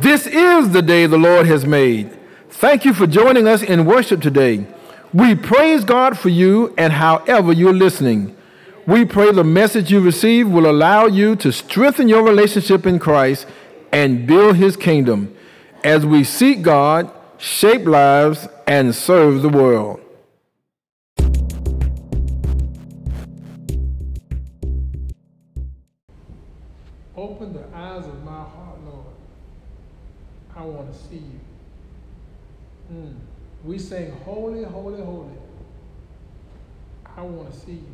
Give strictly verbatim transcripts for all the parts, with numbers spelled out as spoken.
This is the day the Lord has made. Thank you for joining us in worship today. We praise God for you and however you're listening. We pray the message you receive will allow you to strengthen your relationship in Christ and build his kingdom as we seek God, shape lives, and serve the world. Open the eyes of my heart, Lord. I want to see you. Mm. We sing, holy, holy, holy. I want to see you.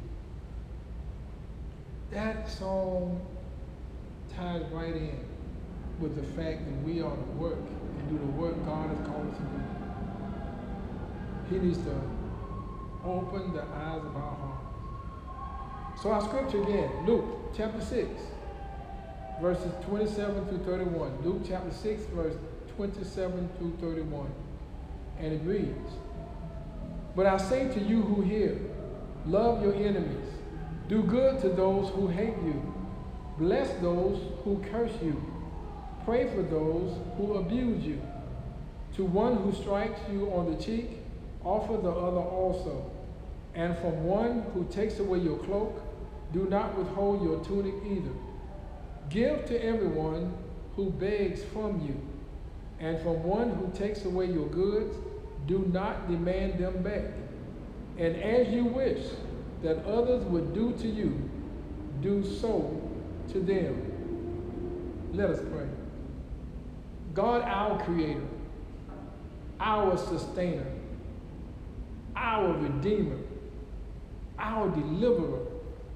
That song ties right in with the fact that we are to work and do the work God has called us to do. He needs to open the eyes of our hearts. So our scripture again, Luke chapter six, verses twenty-seven through thirty-one. Luke chapter six, verse twenty-seven through thirty-one. And it reads, "But I say to you who hear, love your enemies, do good to those who hate you, bless those who curse you, pray for those who abuse you. To one who strikes you on the cheek, offer the other also. And from one who takes away your cloak, do not withhold your tunic either. Give to everyone who begs from you, and from one who takes away your goods, do not demand them back. And as you wish that others would do to you, do so to them." Let us pray. God, our Creator, our Sustainer, our Redeemer, our Deliverer,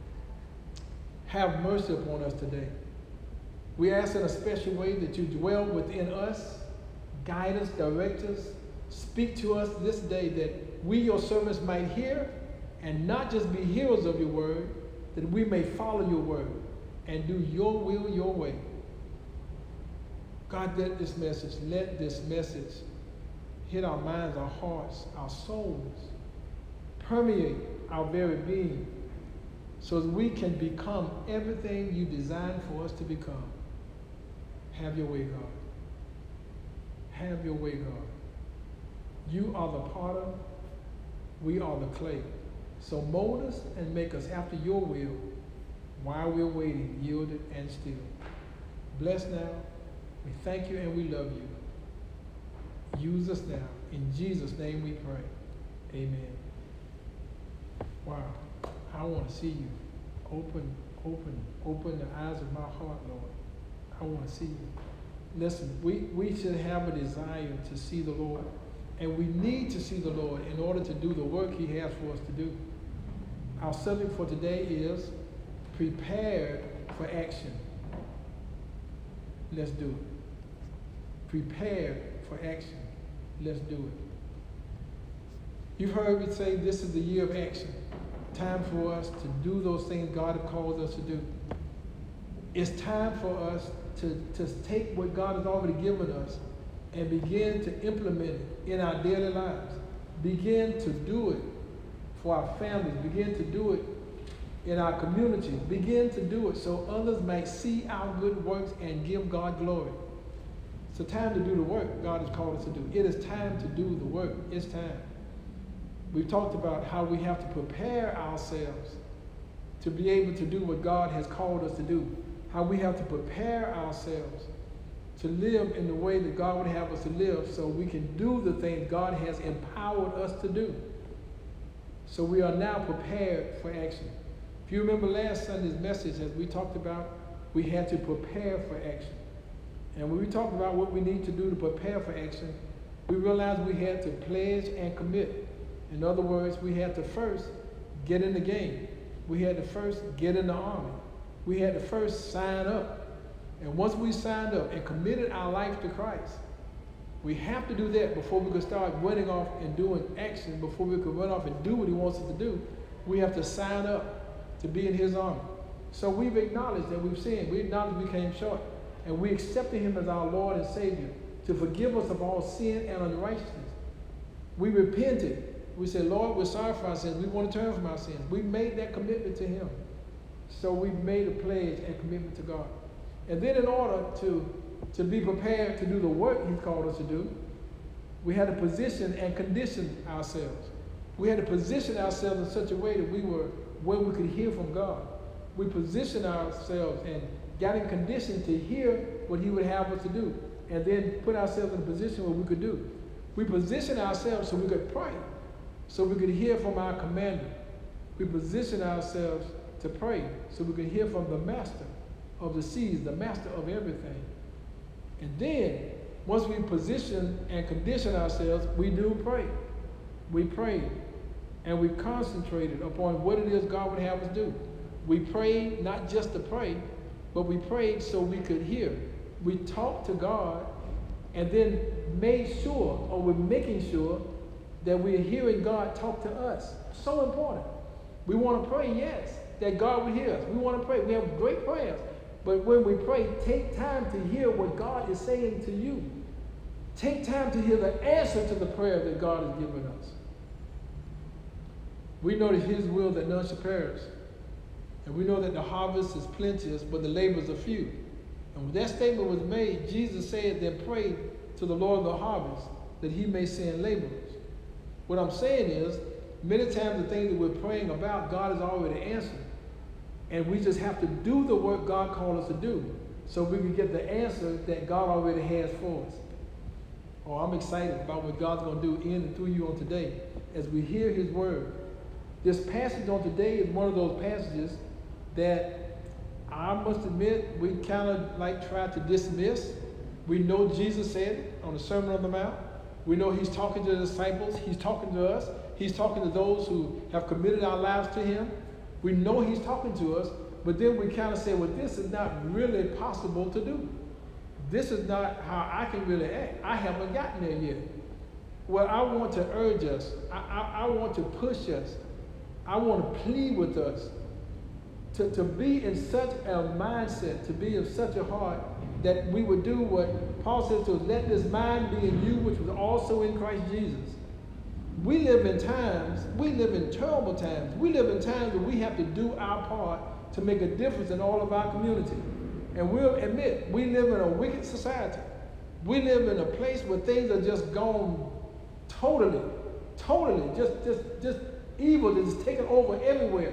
have mercy upon us today. We ask in a special way that you dwell within us, guide us, direct us, speak to us this day that we, your servants, might hear and not just be hearers of your word, that we may follow your word and do your will your way. God, let this message, let this message hit our minds, our hearts, our souls, permeate our very being, so that we can become everything you designed for us to become. Have your way, God. Have your way, God. You are the potter, we are the clay. So mold us and make us after your will while we're waiting, yielded and still. Bless now. We thank you and we love you. Use us now. In Jesus' name we pray. Amen. Wow. I want to see you. Open, open, open the eyes of my heart, Lord. I want to see you. Listen, we, we should have a desire to see the Lord. And we need to see the Lord in order to do the work he has for us to do. Our subject for today is prepared for action. Let's do it. Prepared for action. Let's do it. You've heard me say this is the year of action. Time for us to do those things God has called us to do. It's time for us to, to take what God has already given us and begin to implement it in our daily lives. Begin to do it for our families. Begin to do it in our communities. Begin to do it so others might see our good works and give God glory. It's a time to do the work God has called us to do. It is time to do the work. It's time. We've talked about how we have to prepare ourselves to be able to do what God has called us to do. How we have to prepare ourselves to live in the way that God would have us to live so we can do the things God has empowered us to do. So we are now prepared for action. If you remember last Sunday's message, as we talked about, we had to prepare for action. And when we talked about what we need to do to prepare for action, we realized we had to pledge and commit. In other words, we had to first get in the game. We had to first get in the army. We had to first sign up. And once we signed up and committed our life to Christ, we have to do that before we could start running off and doing action, before we could run off and do what he wants us to do. We have to sign up to be in his army. So we've acknowledged that we've sinned. We acknowledged we came short. And we accepted him as our Lord and Savior to forgive us of all sin and unrighteousness. We repented. We said, Lord, we're sorry for our sins. We want to turn from our sins. We made that commitment to him. So we made a pledge and commitment to God. And then in order to to be prepared to do the work he's called us to do, we had to position and condition ourselves. We had to position ourselves in such a way that we were where we could hear from God. We positioned ourselves and got in condition to hear what he would have us to do, and then put ourselves in a position where we could do. We positioned ourselves so we could pray, so we could hear from our commander. We positioned ourselves to pray so we could hear from the master of the seas, the master of everything. And then, once we position and condition ourselves, we do pray. We prayed, and we concentrated upon what it is God would have us do. We prayed not just to pray, but we prayed so we could hear. We talked to God, and then made sure, or we're making sure, that we're hearing God talk to us. So important. We want to pray, yes, that God would hear us. We want to pray. We have great prayers. But when we pray, take time to hear what God is saying to you. Take time to hear the answer to the prayer that God has given us. We know that his will that none should perish. And we know that the harvest is plenteous, but the labors are few. And when that statement was made, Jesus said, then pray to the Lord of the harvest that he may send laborers. What I'm saying is, many times the things that we're praying about, God has already answered. And we just have to do the work God called us to do so we can get the answer that God already has for us. Oh, I'm excited about what God's going to do in and through you on today as we hear his word. This passage on today is one of those passages that I must admit we kind of like try to dismiss. We know Jesus said it on the Sermon on the Mount. We know he's talking to the disciples. He's talking to us. He's talking to those who have committed our lives to him. We know he's talking to us, but then we kind of say, well, this is not really possible to do. This is not how I can really act. I haven't gotten there yet. Well, I want to urge us. I, I, I want to push us. I want to plead with us to, to be in such a mindset, to be in such a heart that we would do what Paul says to us, let this mind be in you, which was also in Christ Jesus. We live in times, we live in terrible times. We live in times where we have to do our part to make a difference in all of our community. And we'll admit, we live in a wicked society. We live in a place where things are just gone totally, totally, just, just, just evil that is taken over everywhere.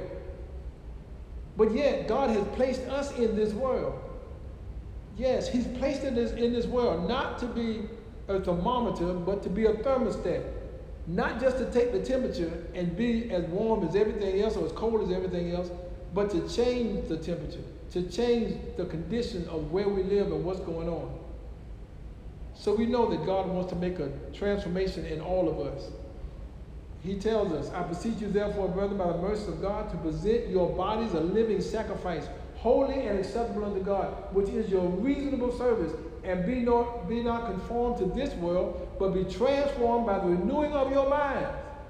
But yet, God has placed us in this world. Yes, he's placed us in this, in this world, not to be a thermometer, but to be a thermostat. Not just to take the temperature and be as warm as everything else or as cold as everything else, but to change the temperature, to change the condition of where we live and what's going on. So we know that God wants to make a transformation in all of us. He tells us, I beseech you therefore, brethren, by the mercy of God, to present your bodies a living sacrifice, holy and acceptable unto God, which is your reasonable service. And be not, be not conformed to this world, but be transformed by the renewing of your minds.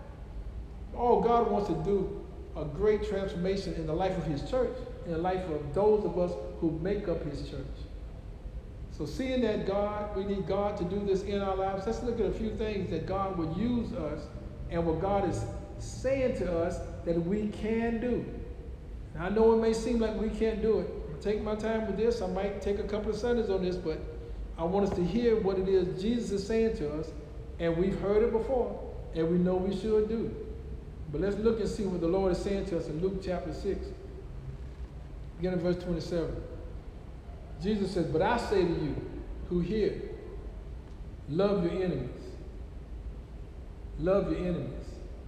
Oh, God wants to do a great transformation in the life of his church, in the life of those of us who make up his church. So seeing that God, we need God to do this in our lives, let's look at a few things that God would use us and what God is saying to us that we can do. Now, I know it may seem like we can't do it. I'll take my time with this. I might take a couple of Sundays on this, but I want us to hear what it is Jesus is saying to us, and we've heard it before, and we know we should do. But let's look and see what the Lord is saying to us in Luke chapter six. Begin in verse twenty-seven. Jesus says, but I say to you who hear, love your enemies. Love your enemies.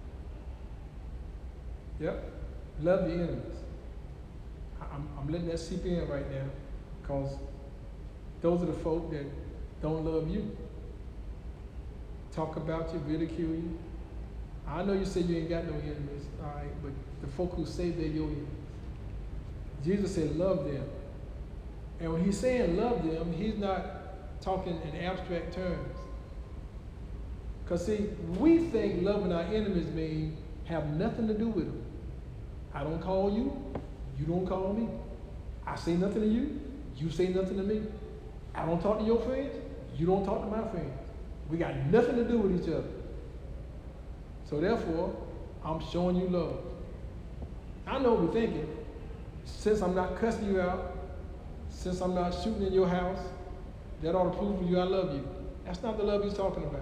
Yep, love your enemies. I'm, I'm letting that seep in right now, because those are the folk that don't love you. Talk about you, ridicule you. I know you say you ain't got no enemies, all right, but the folk who say they're your enemies. Jesus said, love them. And when he's saying love them, he's not talking in abstract terms. Because see, we think loving our enemies means have nothing to do with them. I don't call you, you don't call me. I say nothing to you, you say nothing to me. I don't talk to your friends, you don't talk to my friends. We got nothing to do with each other. So therefore, I'm showing you love. I know what we're thinking. Since I'm not cussing you out, since I'm not shooting in your house, That ought to prove to you I love you. That's not the love he's talking about.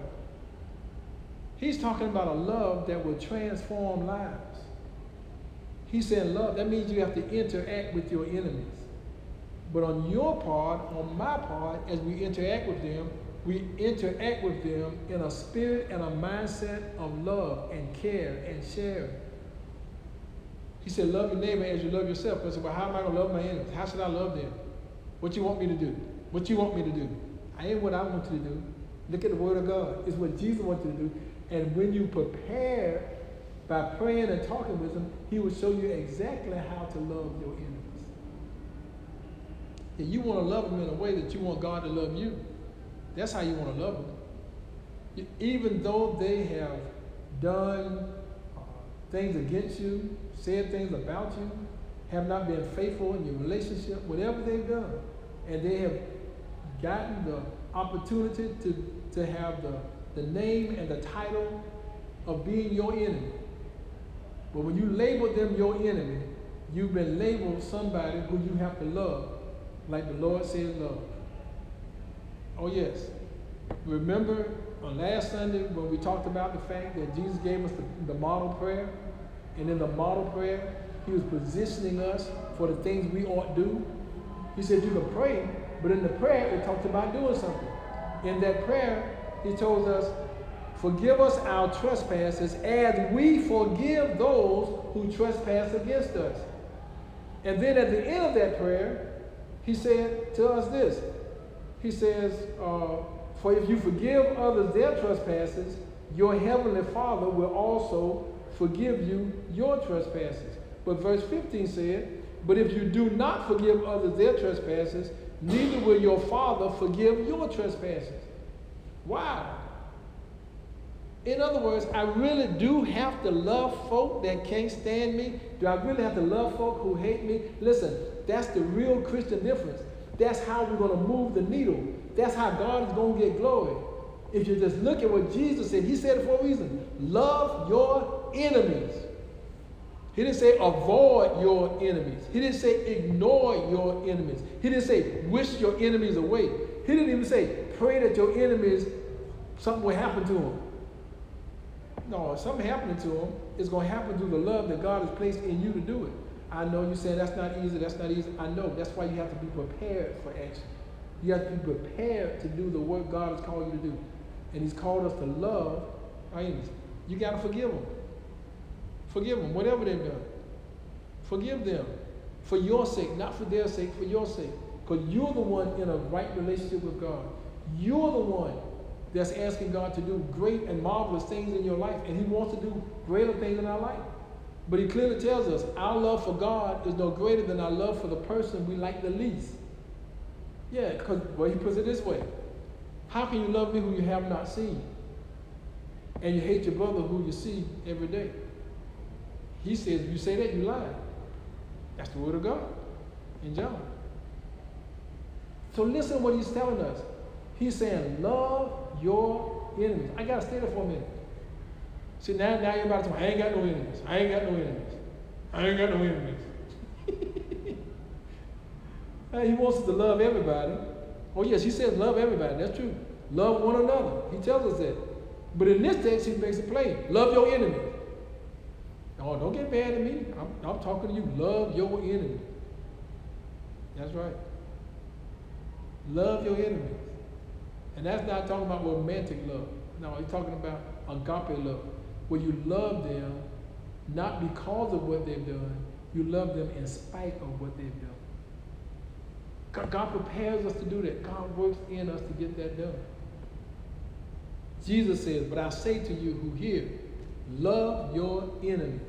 He's talking about a love that will transform lives. He said love, that means you have to interact with your enemies. But on your part, on my part, as we interact with them, we interact with them in a spirit and a mindset of love and care and sharing. He said, love your neighbor as you love yourself. I said, well, how am I going to love my enemies? How should I love them? What you want me to do? What you want me to do? I ain't what I want you to do. Look at the word of God. It's what Jesus wants you to do. And when you prepare by praying and talking with him, he will show you exactly how to love your enemies. And you want to love them in a way that you want God to love you. That's how you want to love them. Even though they have done uh, things against you, said things about you, have not been faithful in your relationship, whatever they've done, and they have gotten the opportunity to, to have the, the name and the title of being your enemy. But when you label them your enemy, you've been labeled somebody who you have to love, like the Lord says love. Oh yes. Remember on last Sunday when we talked about the fact that Jesus gave us the, the model prayer, and in the model prayer, he was positioning us for the things we ought to do. He said you can pray, but in the prayer, it talked about doing something. In that prayer, he told us, forgive us our trespasses as we forgive those who trespass against us. And then at the end of that prayer, he said to us this. He says, uh, for if you forgive others their trespasses, your heavenly Father will also forgive you your trespasses. But verse fifteen said, but if you do not forgive others their trespasses, neither will your Father forgive your trespasses. Wow. In other words, I really do have to love folk that can't stand me. Do I really have to love folk who hate me? Listen, that's the real Christian difference. That's how we're going to move the needle. That's how God is going to get glory. If you just look at what Jesus said, he said it for a reason. Love your enemies. He didn't say avoid your enemies. He didn't say ignore your enemies. He didn't say wish your enemies away. He didn't even say pray that your enemies, something will happen to them. No, if something happening to them, it's going to happen through the love that God has placed in you to do it. I know you say that's not easy, that's not easy. I know. That's why you have to be prepared for action. You have to be prepared to do the work God has called you to do. And he's called us to love our enemies. You got to forgive them. Forgive them, whatever they've done. Forgive them for your sake, not for their sake, for your sake. Because you're the one in a right relationship with God. You're the one that's asking God to do great and marvelous things in your life. And he wants to do greater things in our life. But he clearly tells us our love for God is no greater than our love for the person we like the least. Yeah, because, well, he puts it this way. How can you love me who you have not seen? And you hate your brother who you see every day? He says, if you say that, you lie. That's the word of God in John. So listen to what he's telling us. He's saying, love your enemies. I got to stay there for a minute. See, now, now you're about to tell me, I ain't got no enemies. I ain't got no enemies. I ain't got no enemies. He wants us to love everybody. Oh, yes, he says love everybody. That's true. Love one another. He tells us that. But in this text, he makes it plain. Love your enemy. Oh, don't get mad at me. I'm, I'm talking to you. Love your enemy. That's right. Love your enemies. And that's not talking about romantic love. No, he's talking about agape love, where you love them not because of what they've done. You love them in spite of what they've done. God prepares us to do that. God works in us to get that done. Jesus says, but I say to you who hear, love your enemies.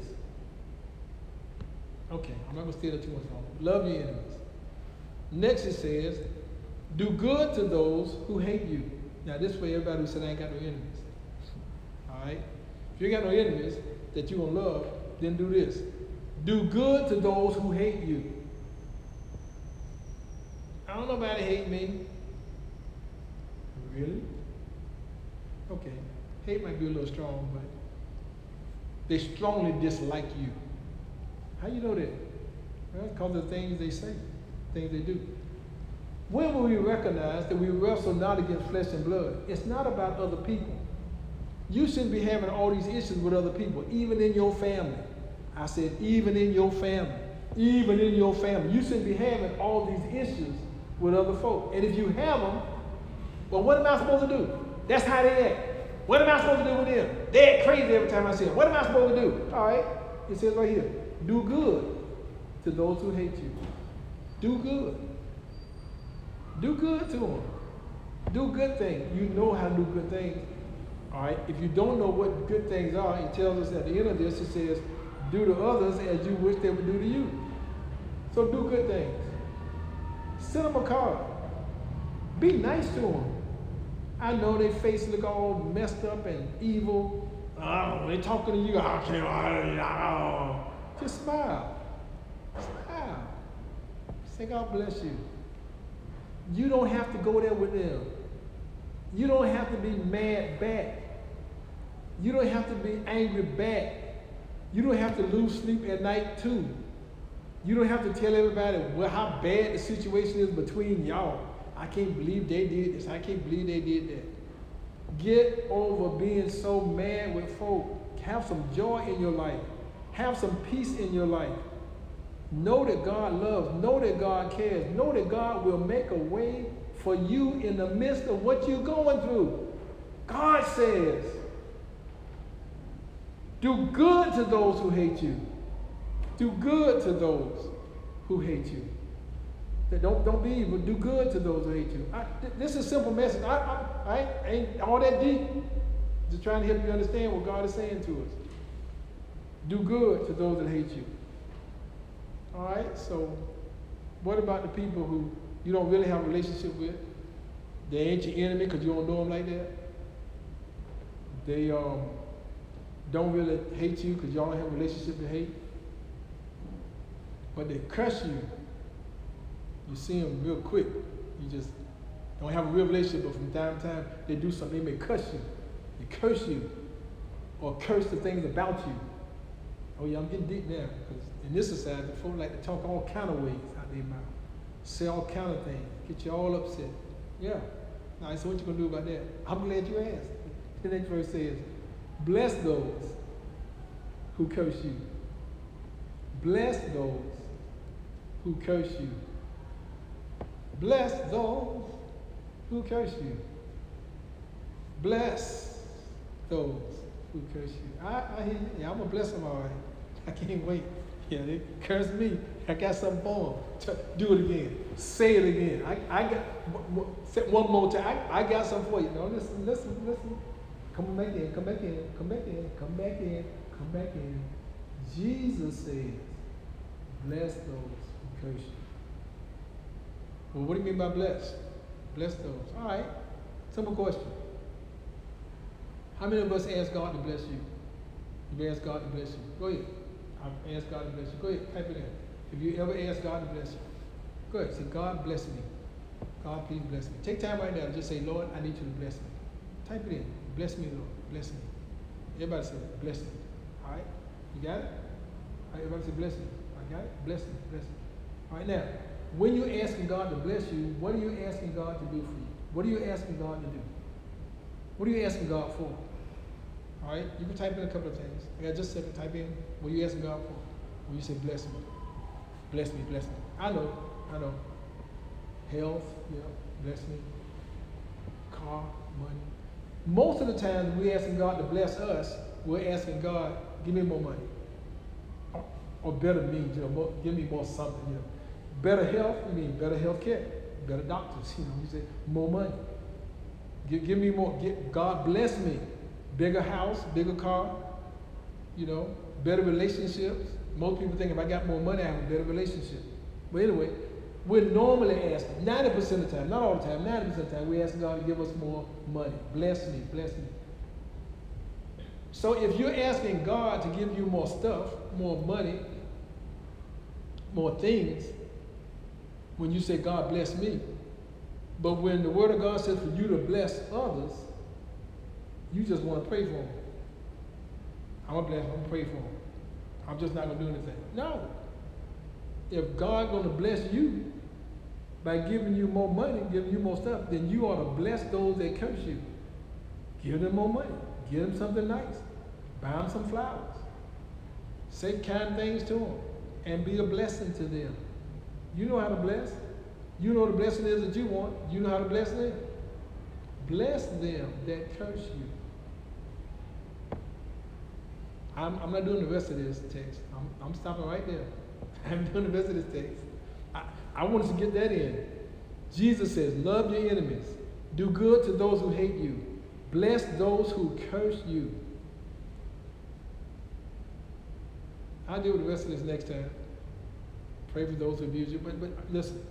Okay, I'm not going to stay there too much longer. Love your enemies. Next it says, do good to those who hate you. Now this way everybody who said I ain't got no enemies. All right? If you ain't got no enemies that you're going to love, then do this. Do good to those who hate you. I don't know nobody hate me. Really? Okay. Hate might be a little strong, but they strongly dislike you. How you know that? Well, because of the things they say, things they do. When will we recognize that we wrestle not against flesh and blood? It's not about other people. You shouldn't be having all these issues with other people, even in your family. I said, even in your family. Even in your family. You shouldn't be having all these issues with other folk. And if you have them, well, what am I supposed to do? That's how they act. What am I supposed to do with them? They act crazy every time I see them. What am I supposed to do? All right. It says right here, do good to those who hate you. Do good. Do good to them. Do good things. You know how to do good things. All right. If you don't know what good things are, it tells us at the end of this, it says, do to others as you wish they would do to you. So do good things. Send them a card. Be nice to them. I know their face look all messed up and evil. Oh, they talking to you. I can't. Oh. Just smile. Smile. Say God bless you. You don't have to go there with them. You don't have to be mad back. You don't have to be angry back. You don't have to lose sleep at night too. You don't have to tell everybody well, how bad the situation is between y'all. I can't believe they did this. I can't believe they did that. Get over being so mad with folk. Have some joy in your life. Have some peace in your life. Know that God loves. Know that God cares. Know that God will make a way for you in the midst of what you're going through. God says, do good to those who hate you. Do good to those who hate you. Don't, don't be evil. Do good to those who hate you. I, this is a simple message. I, I, I ain't all that deep. Just trying to help you understand what God is saying to us. Do good to those that hate you. All right? So what about the people who you don't really have a relationship with? They ain't your enemy because you don't know them like that. They um, don't really hate you because y'all don't have a relationship to hate. But they curse you. You see them real quick. You just don't have a real relationship, but from time to time, they do something. They may curse you. They curse you. Or curse the things about you. Oh yeah, I'm getting deep now. Because in this society, folks like to talk all kind of ways out their mouth. Say all kind of things. Get you all upset. Yeah. All right, so what you going to do about that? I'm glad you asked. The next verse says, bless those who curse you. Bless those who curse you. Bless those who curse you. Bless those who curse you. I, I hear you. Yeah, I'm going to bless them all right. I can't wait. Yeah, they curse me. I got something for them. Do it again. Say it again. I, I got one more time. I, I got something for you. No, listen, listen, listen. Come back in, come back in, come back in, come back in, come back in. Jesus says, bless those who curse you. Well, what do you mean by bless? Bless those. All right. Simple question. How many of us ask God to bless you? You ask God to bless you. Go ahead. I've asked God to bless you. Go ahead. Type it in. If you ever ask God to bless you, go ahead. Say, God bless me. God, please bless me. Take time right now and just say, Lord, I need you to bless me. Type it in. Bless me, Lord. Bless me. Everybody say, bless me. All right? You got it? All right, everybody say, bless me. I got it? Bless me. Bless me. All right, now, when you're asking God to bless you, what are you asking God to do for you? What are you asking God to do? What are you asking God for? All right? You can type in a couple of things. I got just a second. Type in what are you asking God for. When you say, bless me. Bless me, bless me. I know, I know. Health, yeah, bless me. Car, money. Most of the time, we're asking God to bless us, we're asking God, give me more money. Or, or better means, you know, more, give me more something, you know. Better health, you mean better health care. Better doctors, you know, you say, more money. Give, give me more, give, God bless me. Bigger house, bigger car, you know, better relationships. Most people think if I got more money, I have a better relationship. But anyway, we're normally asking, ninety percent of the time, not all the time, ninety percent of the time, we ask God to give us more money. Bless me, bless me. So if you're asking God to give you more stuff, more money, more things, when you say, God bless me, but when the Word of God says for you to bless others, you just want to pray for them. I'm going to bless them, I'm going to pray for them. I'm just not going to do anything. No. If God's going to bless you, by giving you more money, giving you more stuff, then you ought to bless those that curse you. Give them more money. Give them something nice. Buy them some flowers. Say kind things to them and be a blessing to them. You know how to bless. You know what the blessing is that you want. You know how to bless them. Bless them that curse you. I'm, I'm not doing the rest of this text. I'm, I'm stopping right there. I'm doing the rest of this text. I, I want us to get that in. Jesus says, love your enemies. Do good to those who hate you. Bless those who curse you. I'll deal with the rest of this next time. Pray for those who abuse you. But, but listen,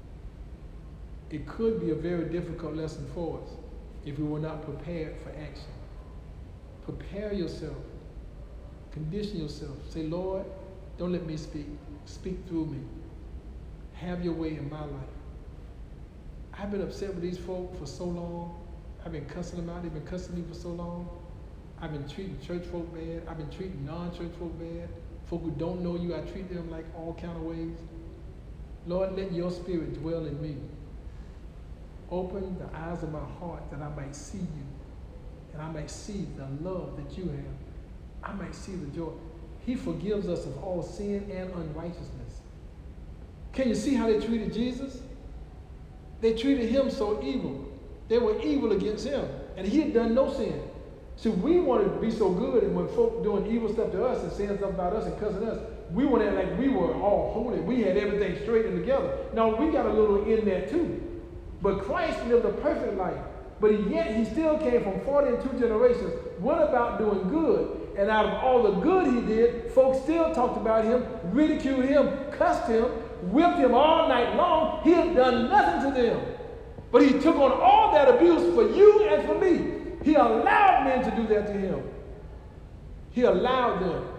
it could be a very difficult lesson for us if we were not prepared for action. Prepare yourself. Condition yourself. Say, Lord, don't let me speak. Speak through me. Have your way in my life. I've been upset with these folk for so long. I've been cussing them out. They've been cussing me for so long. I've been treating church folk bad. I've been treating non-church folk bad. Folk who don't know you, I treat them like all kind of ways. Lord, let your spirit dwell in me. Open the eyes of my heart that I might see you. And I might see the love that you have. I might see the joy. He forgives us of all sin and unrighteousness. Can you see how they treated Jesus? They treated him so evil. They were evil against him. And he had done no sin. See, we wanted to be so good, and when folk doing evil stuff to us and saying stuff about us and cussing us, we want to act like we were all holy. We had everything straight and together. Now, we got a little in there too. But Christ lived a perfect life. But yet he still came from forty and two generations, went about doing good. And out of all the good he did, folks still talked about him, ridiculed him, cussed him, whipped him all night long. He had done nothing to them. But he took on all that abuse for you and for me. He allowed men to do that to him. He allowed them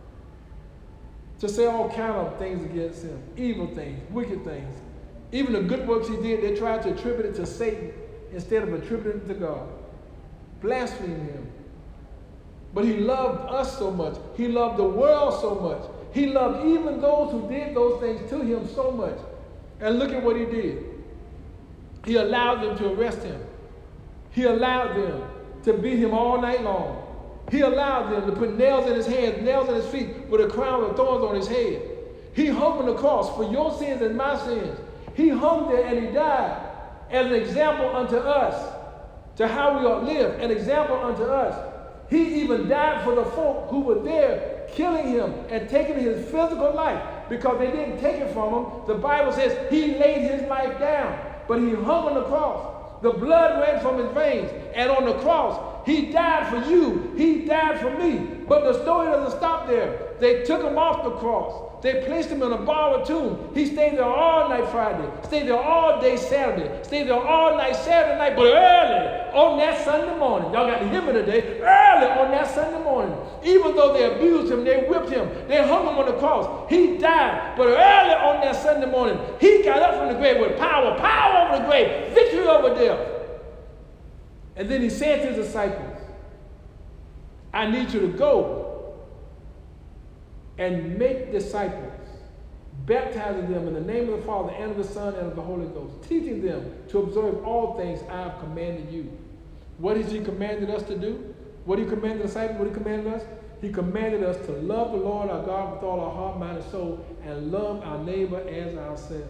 to say all kind of things against him, evil things, wicked things. Even the good works he did, they tried to attribute it to Satan instead of attributing it to God. Blaspheme him. But he loved us so much. He loved the world so much. He loved even those who did those things to him so much. And look at what he did. He allowed them to arrest him. He allowed them to beat him all night long. He allowed them to put nails in his hands, nails in his feet, with a crown of thorns on his head. He hung on the cross for your sins and my sins. He hung there and he died as an example unto us, to how we ought to live, an example unto us. He even died for the folk who were there killing him and taking his physical life, because they didn't take it from him. The Bible says he laid his life down, but he hung on the cross. The blood ran from his veins, and on the cross, he died for you. He died for me. But the story doesn't stop there. They took him off the cross. They placed him in a borrowed tomb. He stayed there all night Friday, stayed there all day Saturday, stayed there all night Saturday night, but early on that Sunday morning, y'all got to hear me today, early on that Sunday morning, even though they abused him, they whipped him, they hung him on the cross, he died, but early on that Sunday morning, he got up from the grave with power, power over the grave, victory over death. And then he said to his disciples, I need you to go and make disciples, baptizing them in the name of the Father and of the Son and of the Holy Ghost, teaching them to observe all things I have commanded you. What has he commanded us to do? What he commanded the disciples? What he commanded us? He commanded us to love the Lord our God with all our heart, mind, and soul, and love our neighbor as ourselves.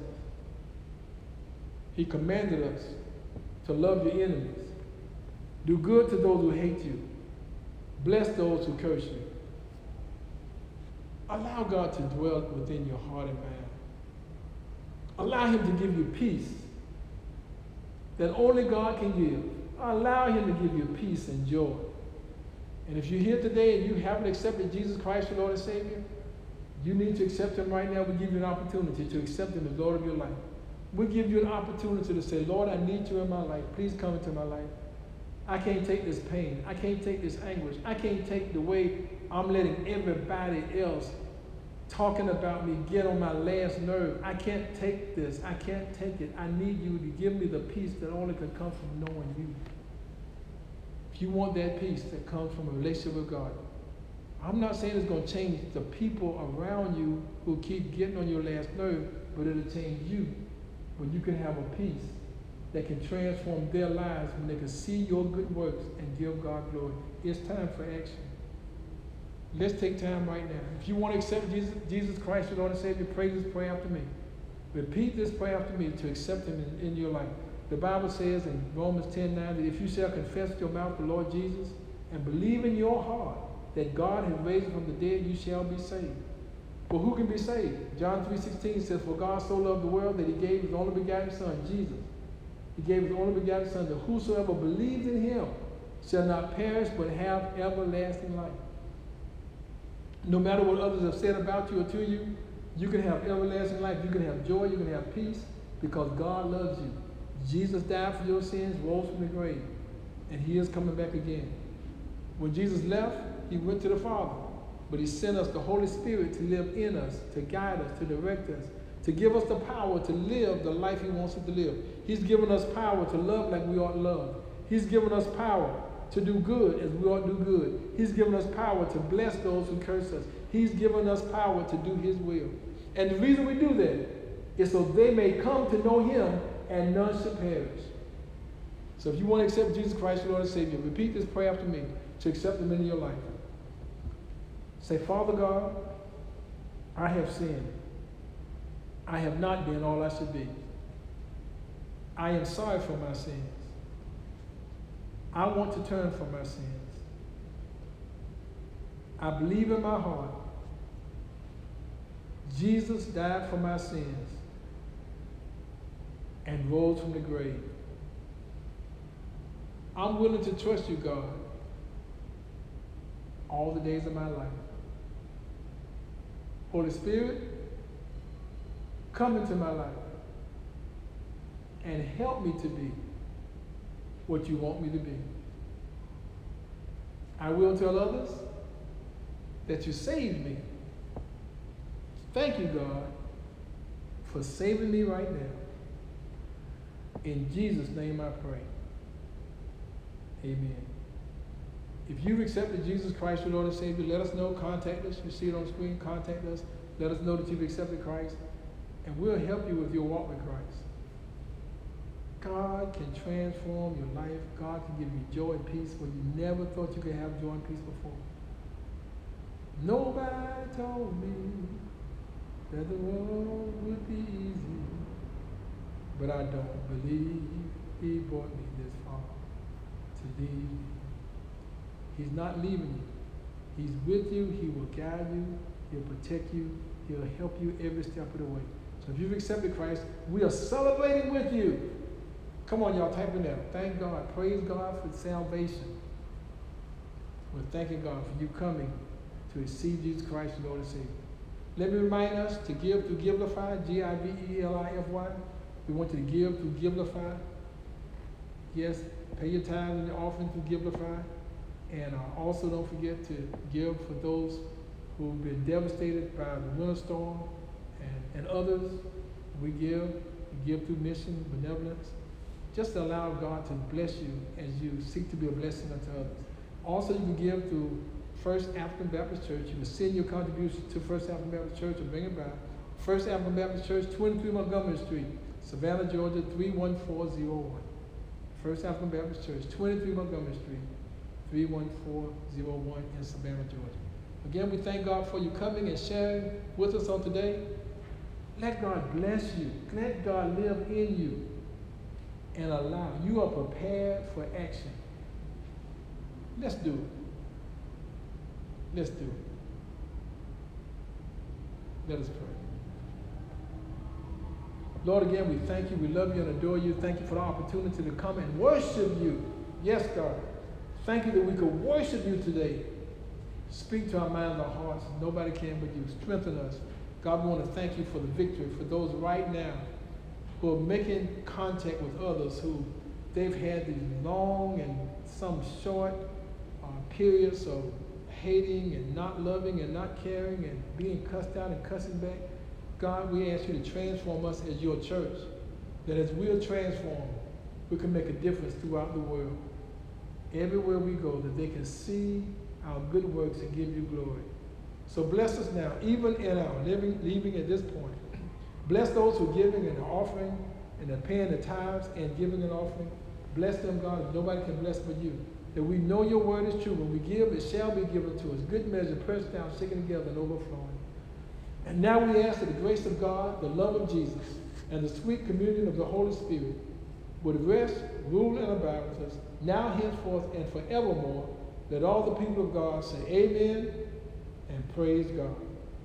He commanded us to love your enemies. Do good to those who hate you. Bless those who curse you. Allow God to dwell within your heart and mind. Allow him to give you peace that only God can give. Allow him to give you peace and joy. And if you're here today and you haven't accepted Jesus Christ, your Lord and Savior, you need to accept him right now. We give you an opportunity to accept him as Lord of your life. We give you an opportunity to say, Lord, I need you in my life. Please come into my life. I can't take this pain. I can't take this anguish. I can't take the way I'm letting everybody else talking about me get on my last nerve. I can't take this. I can't take it. I need you to give me the peace that only can come from knowing you. If you want that peace that comes from a relationship with God, I'm not saying it's going to change the people around you who keep getting on your last nerve, but it'll change you. but you can have a peace that can transform their lives when they can see your good works and give God glory. It's time for action. Let's take time right now. If you want to accept Jesus, Jesus Christ, your Lord and Savior, pray this prayer after me. Repeat this prayer after me to accept Him in, in your life. The Bible says in Romans ten nine that if you shall confess with your mouth the Lord Jesus and believe in your heart that God has raised Him from the dead, you shall be saved. Well, who can be saved? John three sixteen says, for God so loved the world that He gave His only begotten Son, Jesus. He gave His only begotten Son, that whosoever believes in Him shall not perish but have everlasting life. No matter what others have said about you or to you, you can have everlasting life. You can have joy. You can have peace because God loves you. Jesus died for your sins, rose from the grave, and He is coming back again. When Jesus left, He went to the Father, but He sent us the Holy Spirit to live in us, to guide us, to direct us, to give us the power to live the life He wants us to live. He's given us power to love like we ought to love. He's given us power to do good as we ought to do good. He's given us power to bless those who curse us. He's given us power to do His will. And the reason we do that is so they may come to know Him and none shall perish. So if you want to accept Jesus Christ, your Lord and Savior, repeat this prayer after me to accept Him into your life. Say, Father God, I have sinned. I have not been all I should be. I am sorry for my sins. I want to turn from my sins. I believe in my heart Jesus died for my sins and rose from the grave. I'm willing to trust you, God, all the days of my life. Holy Spirit, come into my life and help me to be what you want me to be. I will tell others that you saved me. Thank you, God, for saving me right now. In Jesus' name I pray. Amen. If you've accepted Jesus Christ, your Lord and Savior, let us know. Contact us. You see it on the screen. Contact us. Let us know that you've accepted Christ, and we'll help you with your walk with Christ. God can transform your life. God can give you joy and peace where you never thought you could have joy and peace before. Nobody told me that the road would be easy, but I don't believe He brought me this far to leave me. He's not leaving you. He's with you. He will guide you. He'll protect you. He'll help you every step of the way. So if you've accepted Christ, we are celebrating with you. Come on, y'all, type in there. Thank God. Praise God for salvation. We're thanking God for you coming to receive Jesus Christ, your Lord and Savior. Let me remind us to give through Givelify, G I V E L I F Y. We want you to give through Givelify. Yes, pay your tithes and your offering through Givelify. And uh, also don't forget to give for those who've been devastated by the winter storm and, and others. We give. We give through mission, benevolence. Just allow God to bless you as you seek to be a blessing unto others. Also, you can give through First African Baptist Church. You can send your contribution to First African Baptist Church or bring it back. First African Baptist Church, twenty-three Montgomery Street, Savannah, Georgia, three one four zero one. First African Baptist Church, twenty-three Montgomery Street, three one four zero one in Savannah, Georgia. Again, we thank God for you coming and sharing with us on today. Let God bless you. Let God live in you and allow. You are prepared for action. Let's do it. Let's do it. Let us pray. Lord, again, we thank you. We love you and adore you. Thank you for the opportunity to come and worship you. Yes, God. Thank you that we could worship you today. Speak to our minds and our hearts. Nobody can but you. Strengthen us. God, we want to thank you for the victory, for those right now who are making contact with others who they've had these long and some short uh, periods of hating and not loving and not caring and being cussed out and cussing back. God, we ask you to transform us as your church, that as we are transformed, we can make a difference throughout the world. Everywhere we go, that they can see our good works and give you glory. So bless us now, even in our living, leaving at this point. Bless those who are giving and are offering and they're paying the tithes and giving an offering. Bless them, God, nobody can bless but you. That we know your word is true. When we give, it shall be given to us. Good measure, pressed down, shaken together, and overflowing. And now we ask that the grace of God, the love of Jesus, and the sweet communion of the Holy Spirit would rest, rule, and abide with us, now, henceforth, and forevermore. Let all the people of God say amen and praise God.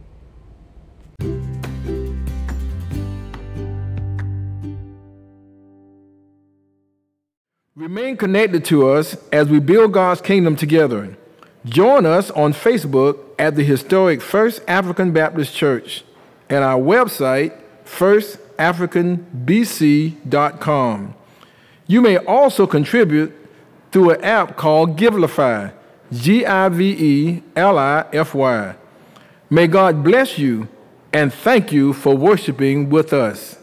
Remain connected to us as we build God's kingdom together. Join us on Facebook at the historic First African Baptist Church and our website, first african b c dot com. You may also contribute through an app called Givelify, G I V E L I F Y. May God bless you and thank you for worshiping with us.